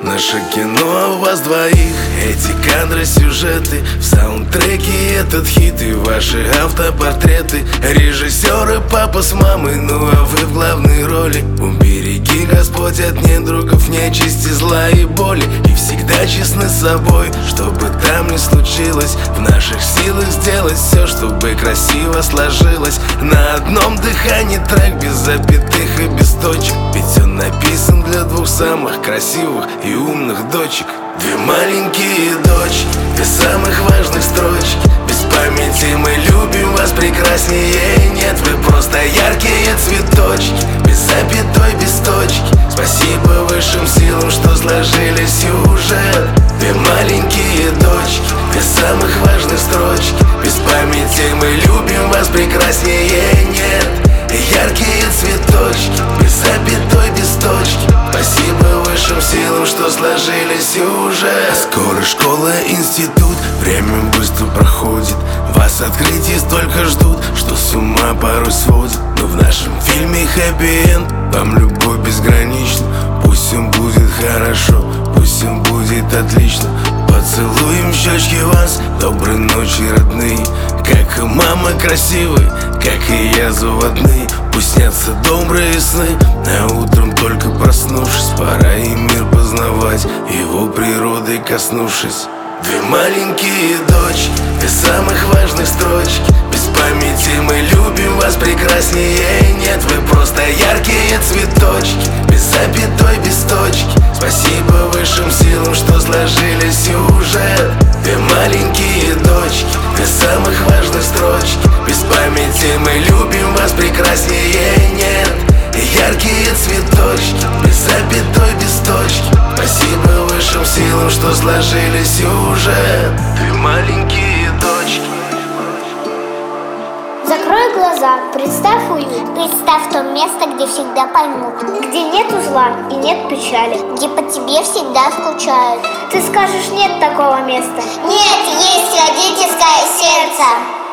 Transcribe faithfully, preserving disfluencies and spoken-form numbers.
Наше кино о вас двоих, эти кадры, сюжеты, в саундтреке этот хит и ваши автопортреты. Режиссеры, папа с мамой, ну а вы в главной роли. Убереги, Господь, от недругов, нечисти, зла и боли. И всегда честны с собой, чтобы там не случилось. В наших силах сделать все, чтобы красиво сложилось. На одном дыхании трек без запятых и без точек, ведь он написан для двух самых красивых и умных дочек. Две маленькие дочки, две самых важных строчки. Без памяти мы любим вас, прекраснее нет. Вы просто яркие цветочки, без запятой, без точки. Спасибо высшим силам, что сложили сюжет. Две маленькие дочки, две самых важных строчки. Без памяти мы любим вас, прекраснее нет. Яркие цветочки, без запятой, без точки. Спасибо высшим силам, что сложили сюжет. Скоро школа, институт, время быстро проходит. Вас открытий столько ждут, что с ума порой сводит. Но в нашем фильме хэппи-энд, вам любовь безгранична. Пусть им будет хорошо, пусть им будет отлично. Поцелуем щечки вас, доброй ночи, родные. Как и мама красивые, как и я заводные. Пусть снятся добрые сны, а утром только проснувшись, пора и мир познавать, его природой коснувшись. Две маленькие дочки, две самых важных строчки. Без памяти мы любим вас, прекраснее нет. Вы просто яркие цветочки, без запятой, без точки. Спасибо высшим силам, что сложили сюжет. Две маленькие дочки, две самых важных строчки. Без памяти мы любим вас, прекраснее нет. Яркие цветочки, без запятой, без точки. Спасибо высшим силам, что сложили сюжет. Две маленькие дочки. Закрой глаза, представь уют. Представь то место, где всегда поймут, где нет зла и нет печали, где по тебе всегда скучают. Ты скажешь, нет такого места. Нет, есть родительское сердце.